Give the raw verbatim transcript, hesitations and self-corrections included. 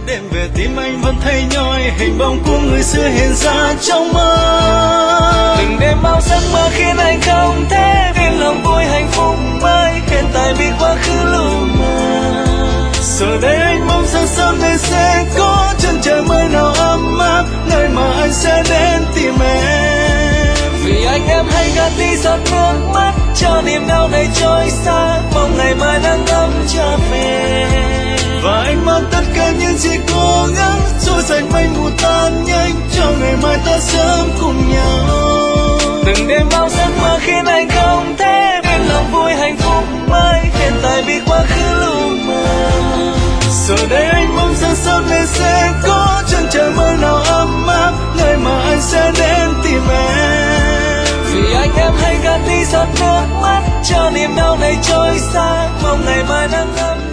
đêm về tim anh vẫn thấy nhói, hình bóng của người xưa hiện ra trong mơ. Từng đêm bao giấc mơ khiến anh không thể yên lòng vui hạnh phúc mới, hiện tại vì quá khứ lu mờ. Giờ đây anh mong rằng sớm nay sẽ có chân trời mới nào ấm áp, nơi mà anh sẽ đến tìm em. Vì anh em hay gạt đi giọt nước mắt cho niềm đau này trôi xa, mong ngày mai nắng ấm trở về. Và anh mang tất cả những gì cố gắng trôi sạch mây mù tan nhanh, cho ngày mai ta sớm cùng nhau. Từng đêm bao giấc mơ khiến anh không thể yên lòng vui hạnh phúc mới, hiện tại vì quá khứ lu mờ. Giờ đây anh mong rằng sớm nay sẽ có chân trời mới nào ấm áp, nơi mà anh sẽ đến tìm em. Vì anh em hay gạt đi giọt nước mắt cho niềm đau này trôi xa, mong ngày mai nắng ấm